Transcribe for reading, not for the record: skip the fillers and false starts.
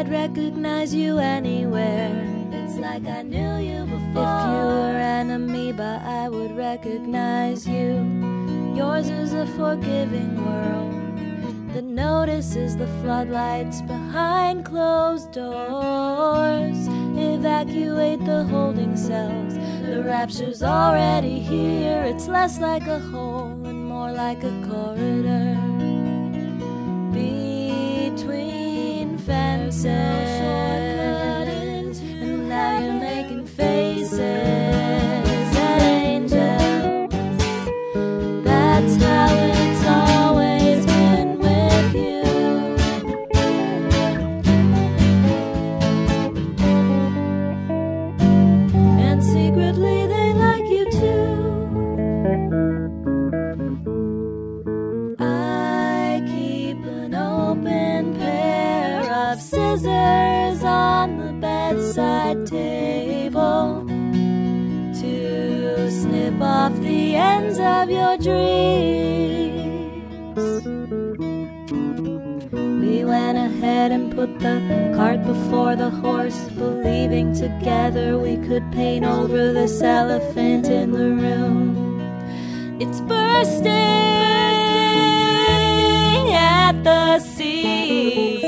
I'd recognize you anywhere. It's like I knew you before. If you were an amoeba, I would recognize you. Yours is a forgiving world that notices the floodlights behind closed doors. Evacuate the holding cells. The rapture's already here. It's less like a hole and more like a corridor between fences. And now you're making faces at angels. That's how it's always been with you. And secretly they like you too. I keep an open pair of scissors on the bedside table to snip off the ends of your dreams. We went ahead and put the cart before the horse, believing together we could paint over this elephant in the room. It's bursting at the seams.